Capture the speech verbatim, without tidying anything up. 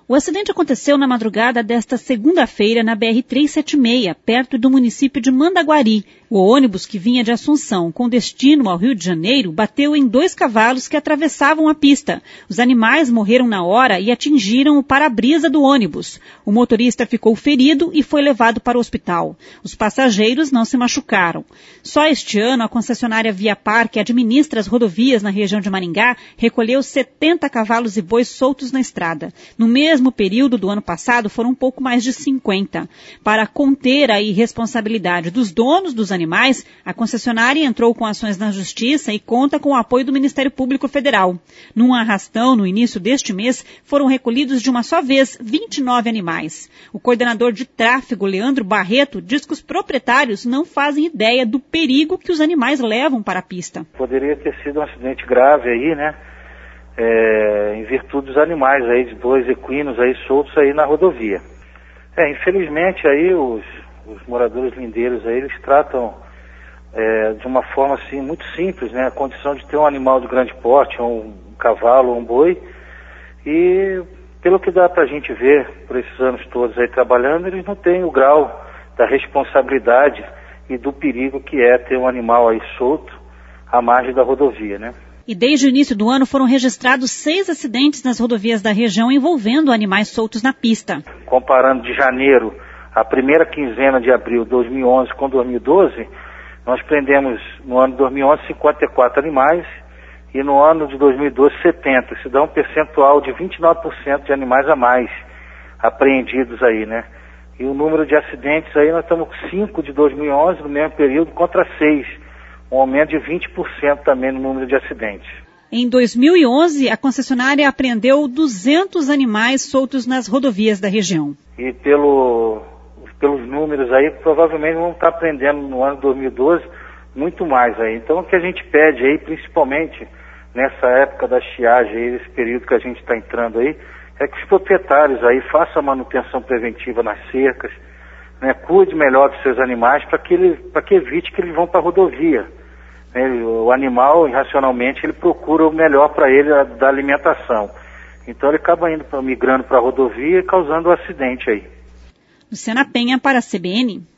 O acidente aconteceu na madrugada desta segunda-feira na B R trezentos e setenta e seis, perto do município de Mandaguari. O ônibus que vinha de Assunção com destino ao Rio de Janeiro bateu em dois cavalos que atravessavam a pista. Os animais morreram na hora e atingiram o para-brisa do ônibus. O motorista ficou ferido e foi levado para o hospital. Os passageiros não se machucaram. Só este ano, a concessionária Via Par, que administra as rodovias na região de Maringá, recolheu setenta cavalos e bois soltos na estrada. No mesmo período do ano passado, foram um pouco mais de cinquenta. Para conter a irresponsabilidade dos donos dos animais, a concessionária entrou com ações na Justiça e conta com o apoio do Ministério Público Federal. Num arrastão, no início deste mês, foram recolhidos de uma só vez vinte e nove animais. O coordenador de tráfego, Leandro Barreto, diz que os proprietários não fazem ideia do perigo que os animais levam para a pista. Poderia ter sido um acidente grave aí, né? É, em virtude dos animais aí, de bois equinos aí soltos aí na rodovia. É, infelizmente aí os, os moradores lindeiros aí, eles tratam é, de uma forma assim muito simples, né? A condição de ter um animal de grande porte, um, um cavalo ou um boi, e pelo que dá pra gente ver por esses anos todos aí trabalhando, eles não têm o grau da responsabilidade e do perigo que é ter um animal aí solto à margem da rodovia, né? E desde o início do ano foram registrados seis acidentes nas rodovias da região envolvendo animais soltos na pista. Comparando de janeiro a primeira quinzena de abril de dois mil e onze com dois mil e doze, nós prendemos no ano de dois mil e onze cinquenta e quatro animais e no ano de dois mil e doze setenta. Isso dá um percentual de vinte e nove por cento de animais a mais apreendidos aí, né? E o número de acidentes aí, nós estamos com cinco de dois mil e onze no mesmo período contra seis. Um aumento de vinte por cento também no número de acidentes. Em dois mil e onze, a concessionária apreendeu duzentos animais soltos nas rodovias da região. E pelo, pelos números aí, provavelmente vão estar apreendendo no ano de dois mil e doze muito mais aí. Então o que a gente pede aí, principalmente nessa época da estiagem, aí, esse período que a gente está entrando aí, é que os proprietários aí façam a manutenção preventiva nas cercas, né, cuide melhor dos seus animais para que, ele, para que evite que eles vão para a rodovia. O animal, irracionalmente, ele procura o melhor para ele a, da alimentação. Então ele acaba indo, migrando para a rodovia e causando um acidente aí. Luciana Penha para a C B N.